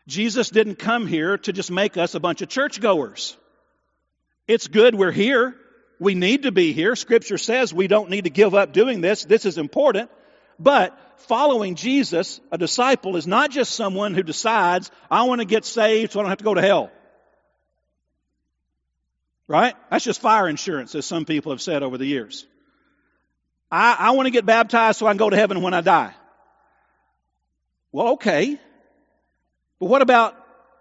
Jesus didn't come here to just make us a bunch of churchgoers. It's good we're here. We need to be here. Scripture says we don't need to give up doing this. This is important. But following Jesus, a disciple, is not just someone who decides, I want to get saved so I don't have to go to hell. Right? That's just fire insurance, as some people have said over the years. I want to get baptized so I can go to heaven when I die. Well, okay. But what about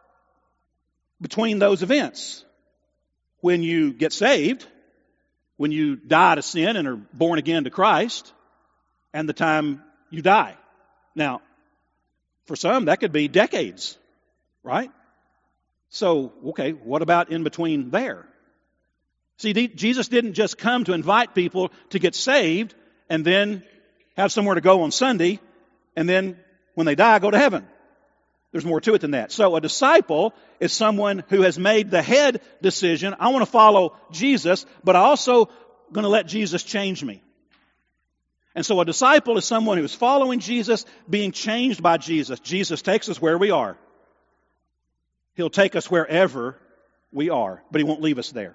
between those events? When you get saved, when you die to sin and are born again to Christ, and the time you die. Now, for some, that could be decades, right? So, okay, what about in between there? See, Jesus didn't just come to invite people to get saved and then have somewhere to go on Sunday, and then when they die, go to heaven. There's more to it than that. So a disciple is someone who has made the head decision, I want to follow Jesus, but I also going to let Jesus change me. And so a disciple is someone who is following Jesus, being changed by Jesus. Jesus takes us where we are. He'll take us wherever we are, but He won't leave us there.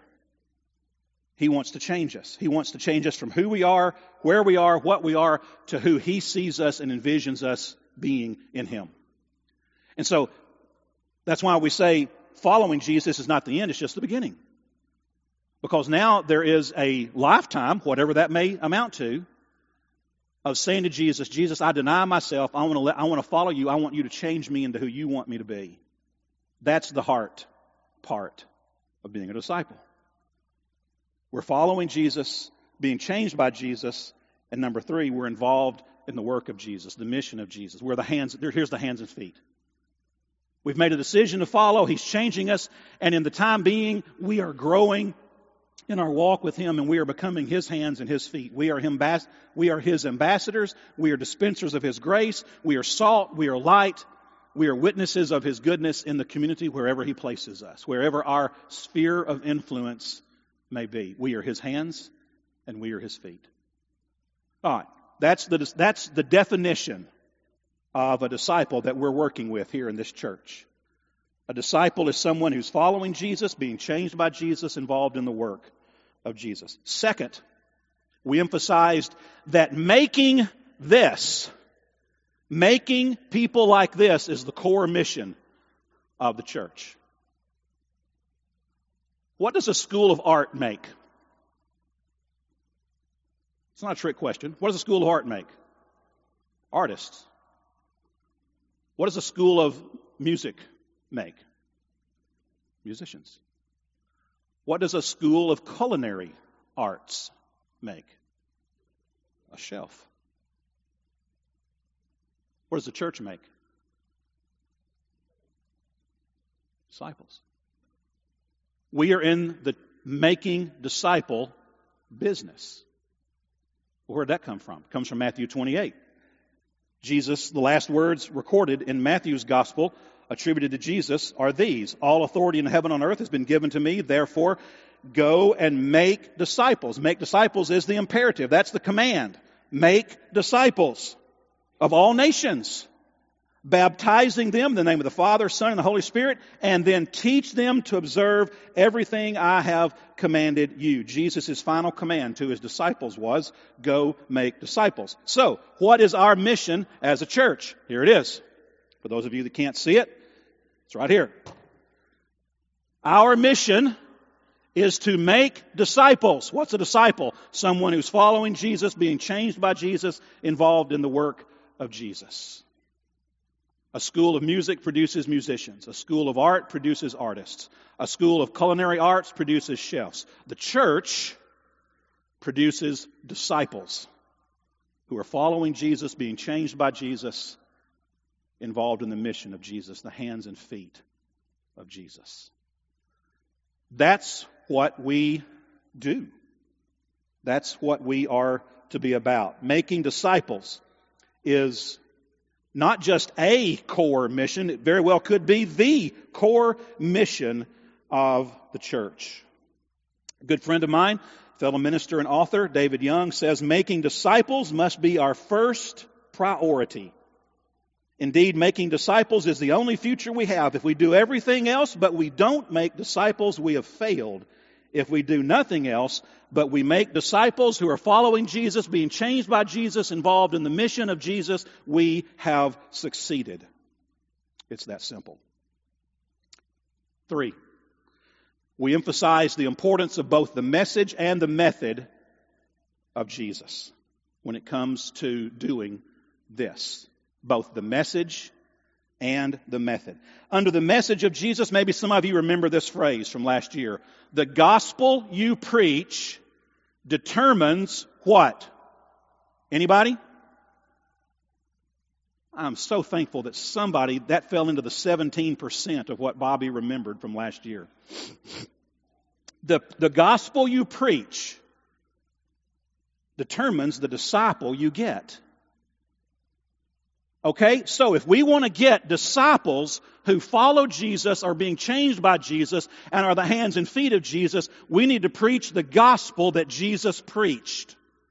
He wants to change us. He wants to change us from who we are, where we are, what we are, to who He sees us and envisions us being in Him. And so that's why we say following Jesus is not the end, it's just the beginning. Because now there is a lifetime, whatever that may amount to, of saying to Jesus, Jesus, I deny myself, I want to follow you, I want you to change me into who you want me to be. That's the heart part of being a disciple. We're following Jesus, being changed by Jesus, and number 3, we're involved in the work of Jesus, the mission of Jesus. Here's the hands and feet. We've made a decision to follow. He's changing us. And in the time being, we are growing in our walk with Him, and we are becoming His hands and His feet. We are His ambassadors. We are dispensers of His grace. We are salt. We are light. We are witnesses of His goodness in the community wherever He places us, wherever our sphere of influence may be. We are His hands and we are His feet. All right. That's the definition of a disciple that we're working with here in this church. A disciple is someone who's following Jesus, being changed by Jesus, involved in the work of Jesus. Second, we emphasized that making people like this is the core mission of the church. What does a school of art make? It's not a trick question. What does a school of art make? Artists. What does a school of music make? Musicians. What does a school of culinary arts make? A chef. What does the church make? Disciples. We are in the making disciple business. Where did that come from? It comes from Matthew 28. Jesus, the last words recorded in Matthew's gospel attributed to Jesus are these: all authority in heaven and on earth has been given to me, therefore go and make disciples. Make disciples is the imperative. That's the command. Make disciples of all nations, baptizing them in the name of the Father, Son, and the Holy Spirit, and then teach them to observe everything I have commanded you. Jesus' final command to His disciples was, go make disciples. So, what is our mission as a church? Here it is. For those of you that can't see it, it's right here. Our mission is to make disciples. What's a disciple? Someone who's following Jesus, being changed by Jesus, involved in the work of Jesus. A school of music produces musicians. A school of art produces artists. A school of culinary arts produces chefs. The church produces disciples who are following Jesus, being changed by Jesus, involved in the mission of Jesus, the hands and feet of Jesus. That's what we do. That's what we are to be about. Making disciples is not just a core mission, it very well could be the core mission of the church. A good friend of mine, fellow minister and author, David Young, says making disciples must be our first priority Indeed, making disciples is the only future we have. If we do everything else, but we don't make disciples, we have failed. If we do nothing else, but we make disciples who are following Jesus, being changed by Jesus, involved in the mission of Jesus, we have succeeded. It's that simple. 3, we emphasize the importance of both the message and the method of Jesus when it comes to doing this. Both the message and the method. Under the message of Jesus, maybe some of you remember this phrase from last year. The gospel you preach determines what? Anybody? I'm so thankful that that fell into the 17% of what Bobby remembered from last year. The gospel you preach determines the disciple you get. Okay, so if we want to get disciples who follow Jesus, are being changed by Jesus, and are the hands and feet of Jesus, we need to preach the gospel that Jesus preached.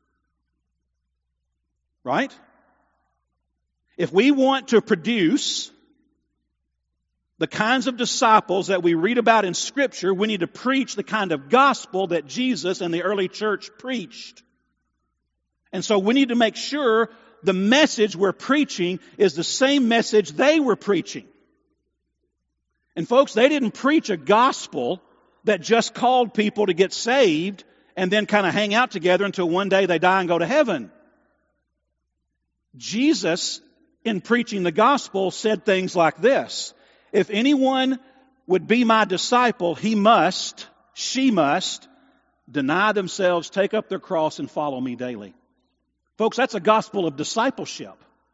Right? If we want to produce the kinds of disciples that we read about in Scripture, we need to preach the kind of gospel that Jesus and the early church preached. And so we need to make sure the message we're preaching is the same message they were preaching. And folks, they didn't preach a gospel that just called people to get saved and then kind of hang out together until one day they die and go to heaven. Jesus, in preaching the gospel, said things like this. If anyone would be my disciple, she must deny themselves, take up their cross, and follow me daily. Folks, that's a gospel of discipleship.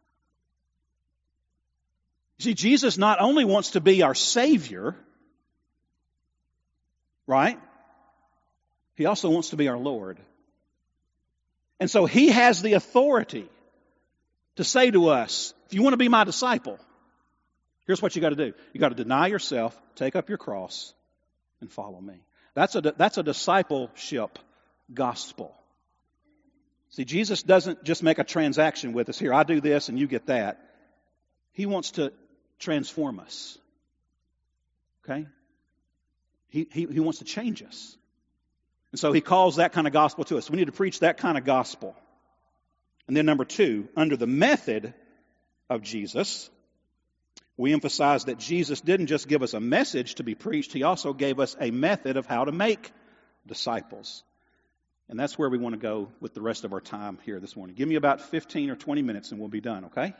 See, Jesus not only wants to be our Savior, right? He also wants to be our Lord. And so He has the authority to say to us, if you want to be my disciple, here's what you got to do. You got to deny yourself, take up your cross, and follow me. That's a discipleship gospel. See, Jesus doesn't just make a transaction with us. Here, I do this and you get that. He wants to transform us. Okay? He wants to change us. And so He calls that kind of gospel to us. We need to preach that kind of gospel. And then number 2, under the method of Jesus, we emphasize that Jesus didn't just give us a message to be preached. He also gave us a method of how to make disciples. And that's where we want to go with the rest of our time here this morning. Give me about 15 or 20 minutes and we'll be done, okay?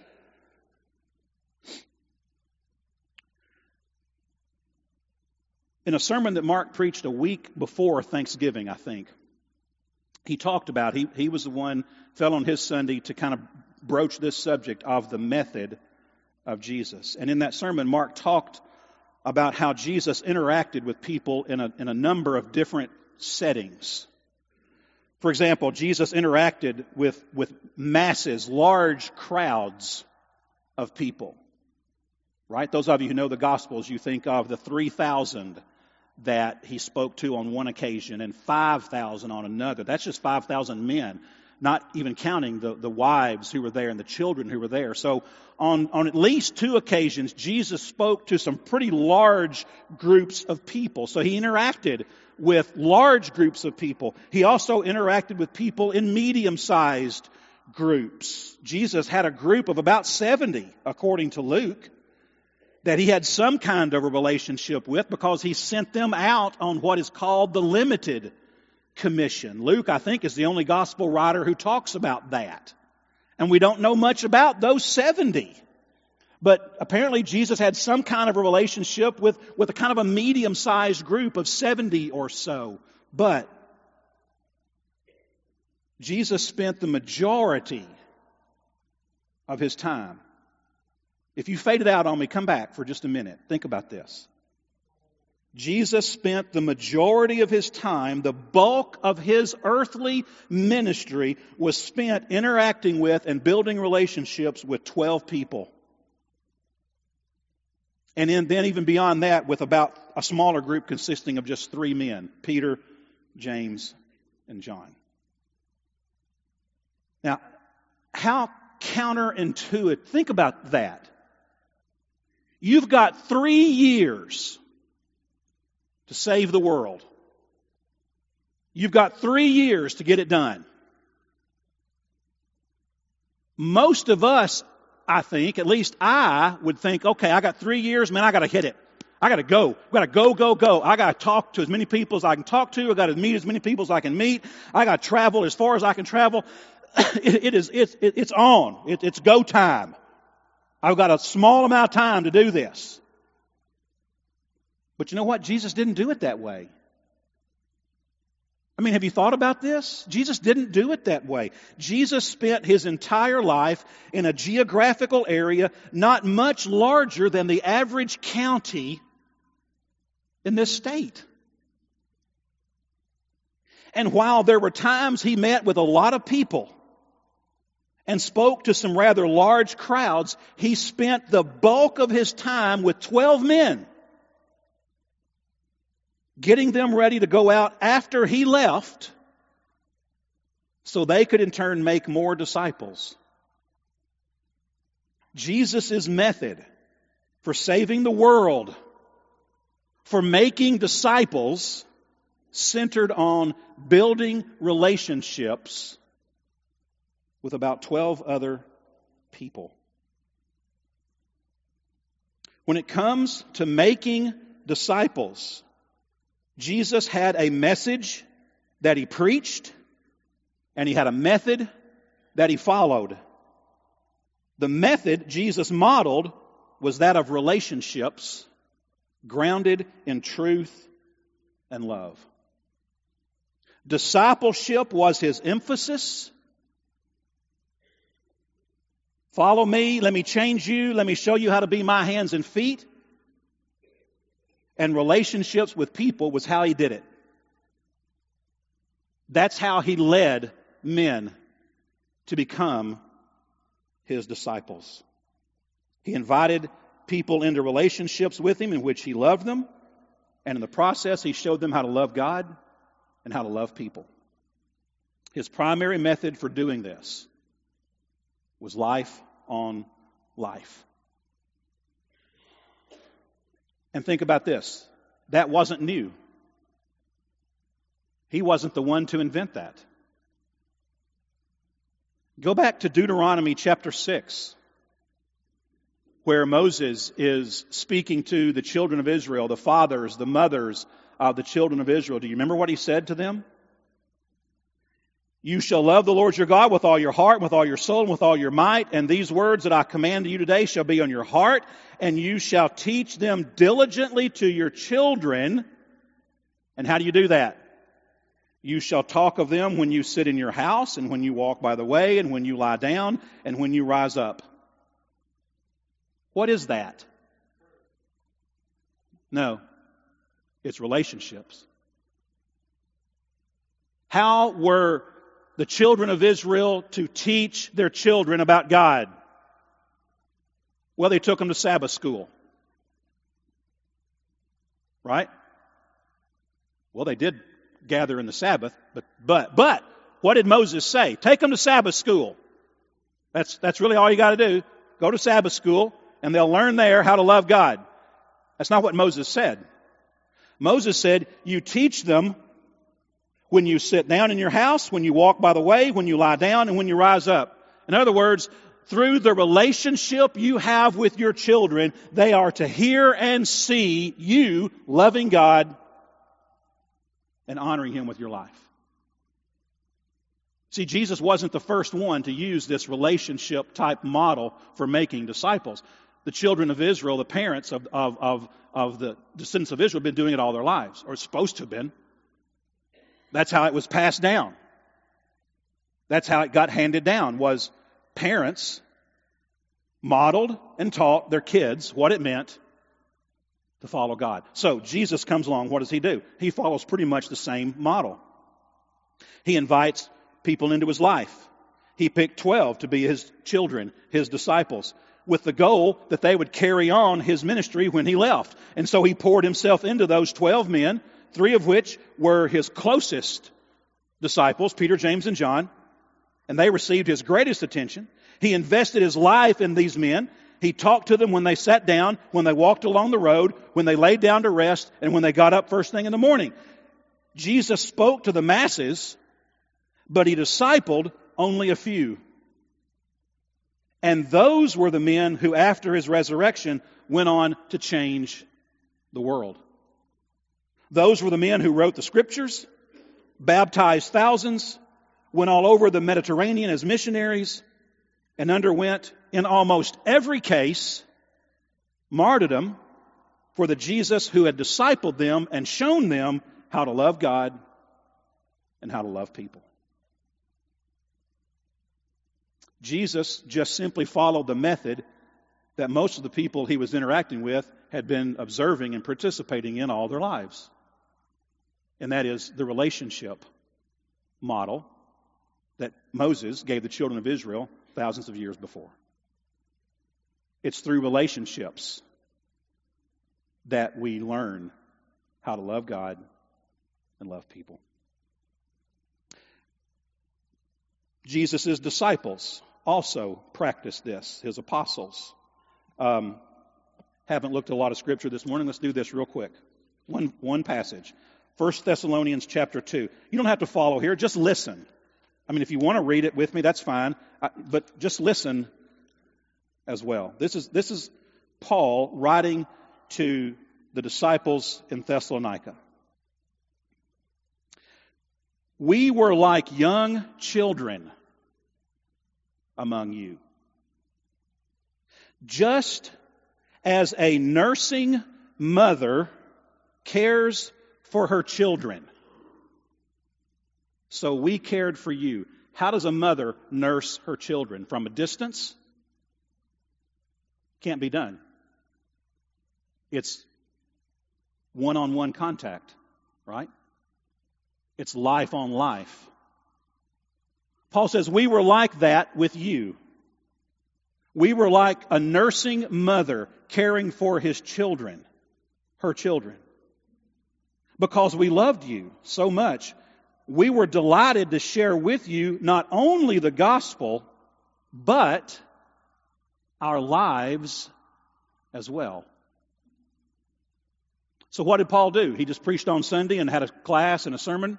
In a sermon that Mark preached a week before Thanksgiving, I think, he talked about, he was the one, fell on his Sunday to kind of broach this subject of the method of Jesus. And in that sermon, Mark talked about how Jesus interacted with people in a number of different settings. For example, Jesus interacted with masses, large crowds of people. Right? Those of you who know the Gospels, you think of the 3,000 that He spoke to on one occasion and 5,000 on another. That's just 5,000 men, not even counting the wives who were there and the children who were there. So on at least 2 occasions, Jesus spoke to some pretty large groups of people. So He interacted with large groups of people. He also interacted with people in medium-sized groups. Jesus had a group of about 70, according to Luke, that He had some kind of a relationship with because He sent them out on what is called the limited commission. Luke, I think, is the only gospel writer who talks about that. And we don't know much about those 70. But apparently Jesus had some kind of a relationship with a kind of a medium-sized group of 70 or so. But Jesus spent the majority of His time. If you faded out on me, come back for just a minute. Think about this. Jesus spent the majority of His time, the bulk of His earthly ministry was spent interacting with and building relationships with 12 people. And then even beyond that, with about a smaller group consisting of just 3 men, Peter, James, and John. Now, how counterintuitive, think about that. You've got 3 years to save the world. You've got 3 years to get it done. Most of us, I think, at least I would think, okay, I got 3 years, man, I got to hit it. I got to go. I got to go. I got to talk to as many people as I can talk to. I got to meet as many people as I can meet. I got to travel as far as I can travel. It's on. It's go time. I've got a small amount of time to do this. But you know what? Jesus didn't do it that way. I mean, have you thought about this? Jesus didn't do it that way. Jesus spent his entire life in a geographical area not much larger than the average county in this state. And while there were times he met with a lot of people and spoke to some rather large crowds, he spent the bulk of his time with 12 men, getting them ready to go out after he left so they could in turn make more disciples. Jesus' method for saving the world, for making disciples, centered on building relationships with about 12 other people. When it comes to making disciples, Jesus had a message that he preached, and he had a method that he followed. The method Jesus modeled was that of relationships grounded in truth and love. Discipleship was his emphasis. Follow me, let me change you, let me show you how to be my hands and feet. And relationships with people was how he did it. That's how he led men to become his disciples. He invited people into relationships with him in which he loved them. And in the process, he showed them how to love God and how to love people. His primary method for doing this was life on life. And think about this. That wasn't new. He wasn't the one to invent that. Go back to Deuteronomy chapter 6, where Moses is speaking to the children of Israel, the fathers, the mothers of the children of Israel. Do you remember what he said to them? You shall love the Lord your God with all your heart, with all your soul, and with all your might. And these words that I command you today shall be on your heart, and you shall teach them diligently to your children. And how do you do that? You shall talk of them when you sit in your house, and when you walk by the way, and when you lie down, and when you rise up. What is that? No, it's relationships. How were the children of Israel to teach their children about God? Well, they took them to Sabbath school. Right? Well, they did gather in the Sabbath, but what did Moses say? Take them to Sabbath school. That's really all you got to do. Go to Sabbath school, and they'll learn there how to love God. That's not what Moses said. Moses said, you teach them when you sit down in your house, when you walk by the way, when you lie down, and when you rise up. In other words, through the relationship you have with your children, they are to hear and see you loving God and honoring Him with your life. See, Jesus wasn't the first one to use this relationship type model for making disciples. The children of Israel, the parents of the descendants of Israel, have been doing it all their lives, or supposed to have been. That's how it was passed down. That's how it got handed down, was parents modeled and taught their kids what it meant to follow God. So Jesus comes along. What does he do? He follows pretty much the same model. He invites people into his life. He picked 12 to be his children, his disciples, with the goal that they would carry on his ministry when he left. And so he poured himself into those 12 men, 3 of which were his closest disciples, Peter, James, and John, and they received his greatest attention. He invested his life in these men. He talked to them when they sat down, when they walked along the road, when they laid down to rest, and when they got up first thing in the morning. Jesus spoke to the masses, but he discipled only a few. And those were the men who, after his resurrection, went on to change the world. Those were the men who wrote the scriptures, baptized thousands, went all over the Mediterranean as missionaries, and underwent, in almost every case, martyrdom for the Jesus who had discipled them and shown them how to love God and how to love people. Jesus just simply followed the method that most of the people he was interacting with had been observing and participating in all their lives. And that is the relationship model that Moses gave the children of Israel thousands of years before. It's through relationships that we learn how to love God and love people. Jesus' disciples also practiced this, his apostles. Haven't looked at a lot of scripture this morning. Let's do this real quick. One passage. 1 Thessalonians chapter 2. You don't have to follow here. Just listen. I mean, if you want to read it with me, that's fine. But just listen as well. This is Paul writing to the disciples in Thessalonica. We were like young children among you, just as a nursing mother cares for her children. So we cared for you. How does a mother nurse her children? From a distance? Can't be done. It's one-on-one contact, right? It's life on life. Paul says, we were like that with you. We were like a nursing mother caring for his children, her children. Because we loved you so much, we were delighted to share with you not only the gospel, but our lives as well. So what did Paul do? He just preached on Sunday and had a class and a sermon?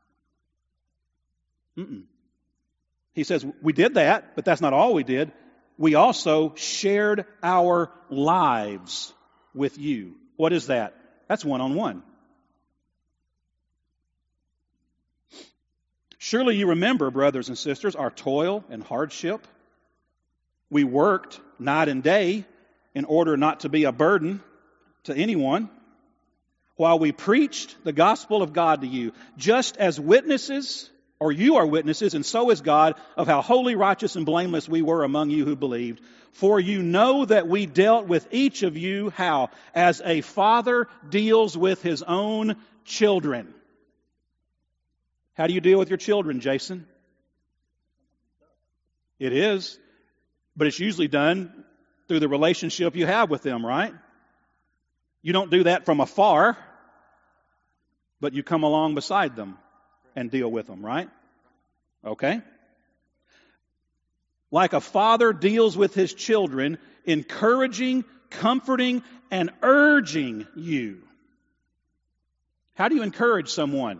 He says, we did that, but that's not all we did. We also shared our lives with you. What is that? That's one-on-one. Surely you remember, brothers and sisters, our toil and hardship. We worked night and day in order not to be a burden to anyone, while we preached the gospel of God to you, just as witnesses, or you are witnesses, and so is God, of how holy, righteous, and blameless we were among you who believed. For you know that we dealt with each of you, how? As a father deals with his own children. How do you deal with your children, Jason? It is, but it's usually done through the relationship you have with them, right? You don't do that from afar, but you come along beside them and deal with them, right? Okay? Like a father deals with his children, encouraging, comforting, and urging you. How do you encourage someone?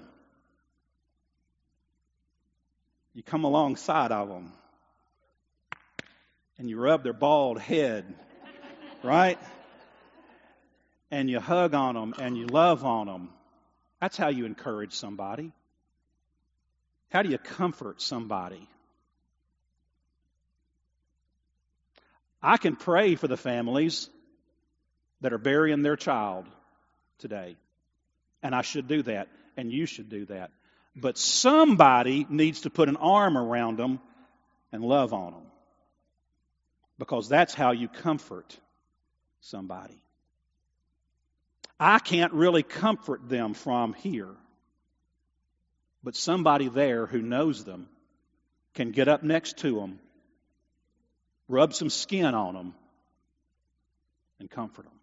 You come alongside of them and you rub their bald head, right? And you hug on them and you love on them. That's how you encourage somebody. How do you comfort somebody? I can pray for the families that are burying their child today. And I should do that. And you should do that. But somebody needs to put an arm around them and love on them. Because that's how you comfort somebody. I can't really comfort them from here. But somebody there who knows them can get up next to them, rub some skin on them, and comfort them.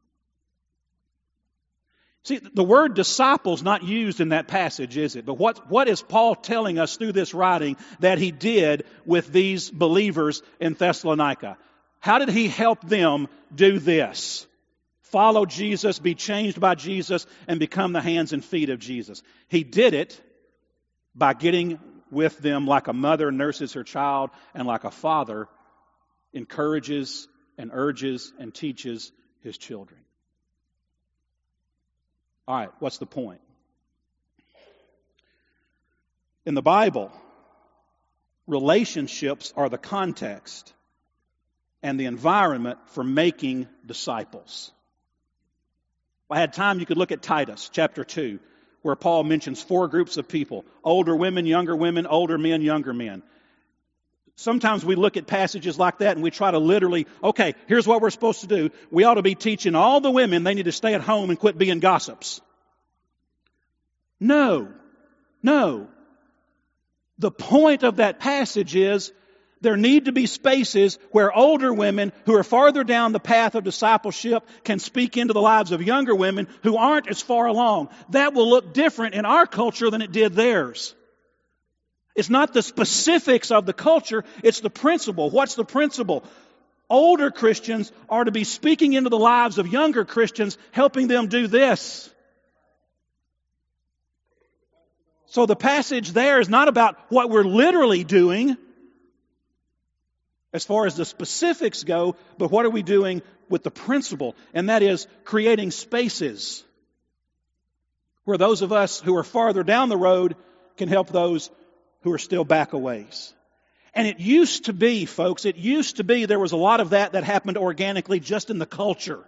See, the word disciples not used in that passage, is it? But what is Paul telling us through this writing that he did with these believers in Thessalonica? How did he help them do this? Follow Jesus, be changed by Jesus, and become the hands and feet of Jesus. He did it by getting with them like a mother nurses her child and like a father encourages and urges and teaches his children. All right, what's the point? In the Bible, relationships are the context and the environment for making disciples. If I had time, you could look at Titus chapter 2, where Paul mentions 4 groups of people: older women, older men, younger men. Sometimes we look at passages like that and we try to literally, okay, here's what we're supposed to do. We ought to be teaching all the women they need to stay at home and quit being gossips. No. The point of that passage is there need to be spaces where older women who are farther down the path of discipleship can speak into the lives of younger women who aren't as far along. That will look different in our culture than it did theirs. It's not the specifics of the culture, it's the principle. What's the principle? Older Christians are to be speaking into the lives of younger Christians, helping them do this. So the passage there is not about what we're literally doing as far as the specifics go, but what are we doing with the principle? And that is creating spaces where those of us who are farther down the road can help those who are still back a ways. And it used to be, folks, there was a lot of that happened organically just in the culture.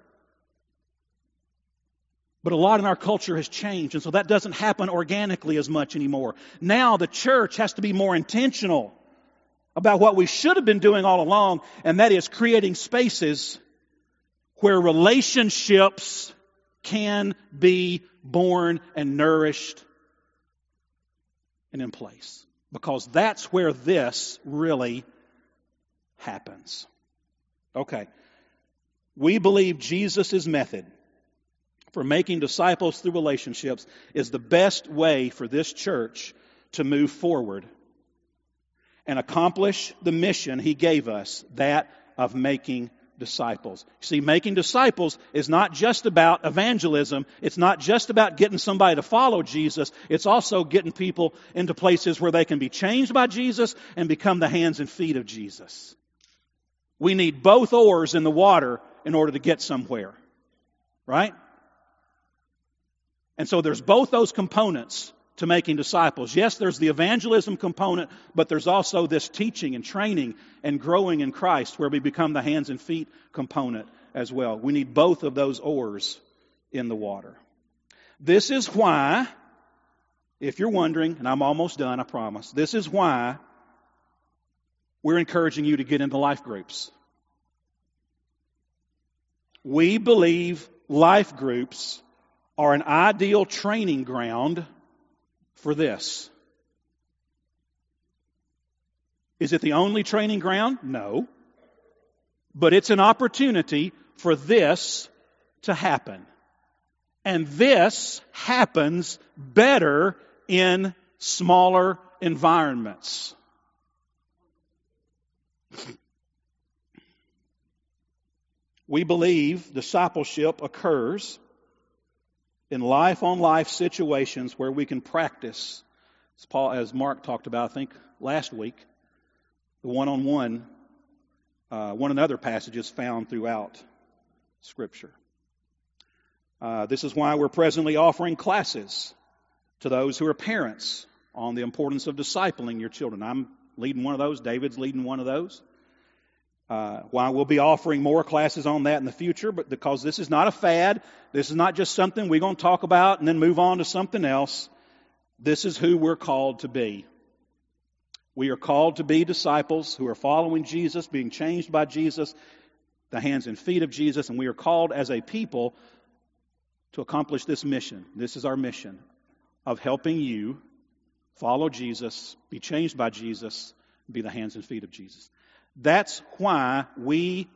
But a lot in our culture has changed, and so that doesn't happen organically as much anymore. Now the church has to be more intentional about what we should have been doing all along, and that is creating spaces where relationships can be born and nourished and in place. Because that's where this really happens. Okay. We believe Jesus' method for making disciples through relationships is the best way for this church to move forward and accomplish the mission He gave us, that of making disciples. See, making disciples is not just about evangelism. It's not just about getting somebody to follow Jesus. It's also getting people into places where they can be changed by Jesus and become the hands and feet of Jesus. We need both oars in the water in order to get somewhere. Right? And so there's both those components to making disciples. Yes, there's the evangelism component, but there's also this teaching and training and growing in Christ where we become the hands and feet component as well. We need both of those oars in the water. This is why, if you're wondering, and I'm almost done, I promise, this is why we're encouraging you to get into life groups. We believe life groups are an ideal training ground for this. Is it the only training ground? No. But it's an opportunity for this to happen. And this happens better in smaller environments. We believe discipleship occurs in life-on-life situations where we can practice, as Mark talked about, I think, last week, the one-on-one, one another passages found throughout Scripture. This is why we're presently offering classes to those who are parents on the importance of discipling your children. I'm leading one of those. David's leading one of those. Why we'll be offering more classes on that in the future, but because this is not a fad, this is not just something we're going to talk about and then move on to something else. This is who we're called to be. We are called to be disciples who are following Jesus, being changed by Jesus, the hands and feet of Jesus, and we are called as a people to accomplish this mission. This is our mission of helping you follow Jesus, be changed by Jesus, be the hands and feet of Jesus. That's why we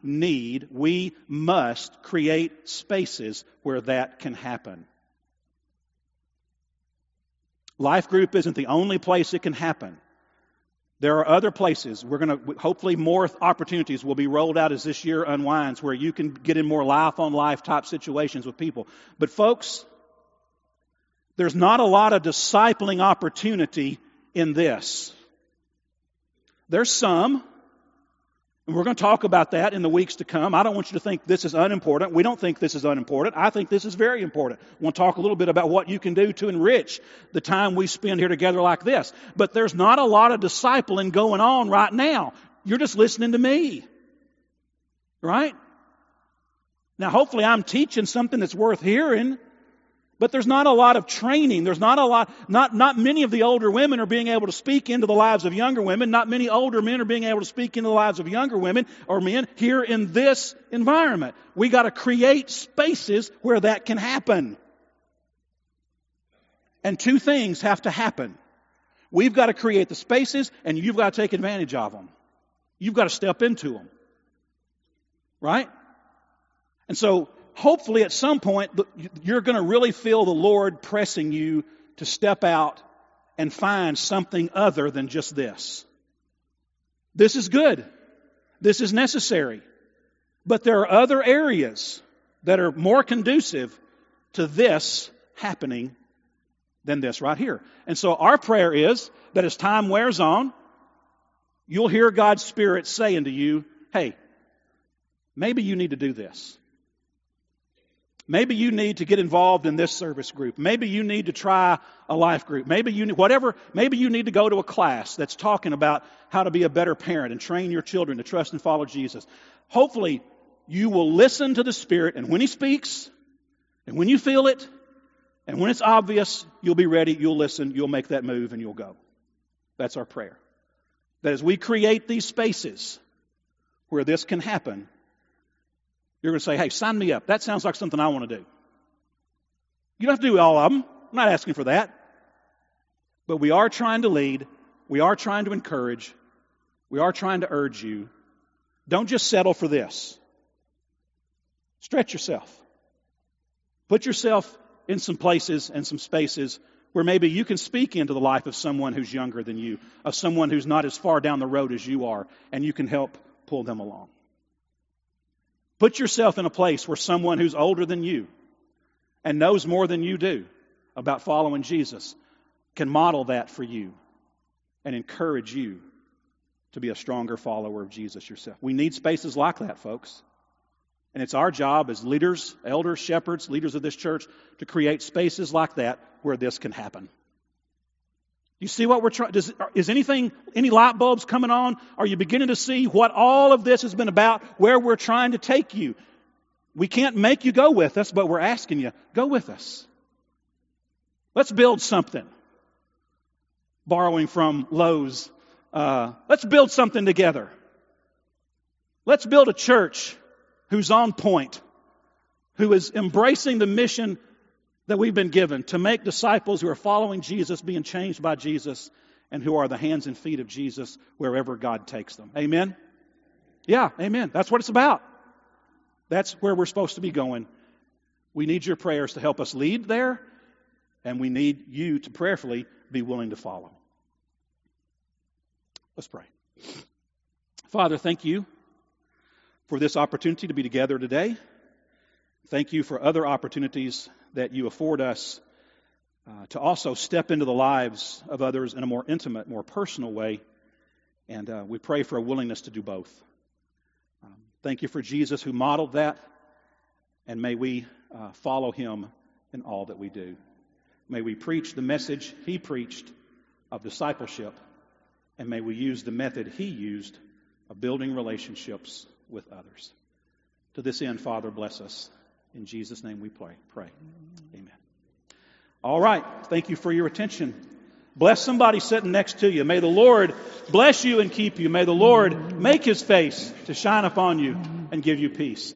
must create spaces where that can happen. Life group isn't the only place it can happen. There are other places. Hopefully more opportunities will be rolled out as this year unwinds where you can get in more life-on-life type situations with people. But folks, there's not a lot of discipling opportunity in this. There's some, and we're going to talk about that in the weeks to come. I don't want you to think this is unimportant. We don't think this is unimportant. I think this is very important. I want to talk a little bit about what you can do to enrich the time we spend here together like this. But there's not a lot of discipling going on right now. You're just listening to me. Right? Now, hopefully I'm teaching something that's worth hearing. But there's not a lot of training. There's not many of the older women are being able to speak into the lives of younger women. Not many older men are being able to speak into the lives of younger women or men here in this environment. We got to create spaces where that can happen. And two things have to happen. We've got to create the spaces and you've got to take advantage of them. You've got to step into them. Right? And so, hopefully at some point, you're going to really feel the Lord pressing you to step out and find something other than just this. This is good. This is necessary. But there are other areas that are more conducive to this happening than this right here. And so our prayer is that as time wears on, you'll hear God's Spirit saying to you, hey, maybe you need to do this. Maybe you need to get involved in this service group. Maybe you need to try a life group. Maybe you need to go to a class that's talking about how to be a better parent and train your children to trust and follow Jesus. Hopefully, you will listen to the Spirit, and when He speaks, and when you feel it, and when it's obvious, you'll be ready, you'll listen, you'll make that move, and you'll go. That's our prayer. That as we create these spaces where this can happen, you're going to say, hey, sign me up. That sounds like something I want to do. You don't have to do all of them. I'm not asking for that. But we are trying to lead. We are trying to encourage. We are trying to urge you. Don't just settle for this. Stretch yourself. Put yourself in some places and some spaces where maybe you can speak into the life of someone who's younger than you, of someone who's not as far down the road as you are, and you can help pull them along. Put yourself in a place where someone who's older than you and knows more than you do about following Jesus can model that for you and encourage you to be a stronger follower of Jesus yourself. We need spaces like that, folks. And it's our job as leaders, elders, shepherds, leaders of this church to create spaces like that where this can happen. You see what we're trying? Is any light bulbs coming on? Are you beginning to see what all of this has been about, where we're trying to take you? We can't make you go with us, but we're asking you, go with us. Let's build something. Borrowing from Lowe's. Let's build something together. Let's build a church who's on point, who is embracing the mission that we've been given to make disciples who are following Jesus, being changed by Jesus, and who are the hands and feet of Jesus wherever God takes them. Amen? Yeah, amen. That's what it's about. That's where we're supposed to be going. We need your prayers to help us lead there, and we need you to prayerfully be willing to follow. Let's pray. Father, thank you for this opportunity to be together today. Thank you for other opportunities that you afford us to also step into the lives of others in a more intimate, more personal way. And we pray for a willingness to do both. Thank you for Jesus who modeled that. And may we follow Him in all that we do. May we preach the message He preached of discipleship. And may we use the method He used of building relationships with others. To this end, Father, bless us. In Jesus' name we pray. Amen. All right. Thank you for your attention. Bless somebody sitting next to you. May the Lord bless you and keep you. May the Lord make His face to shine upon you and give you peace.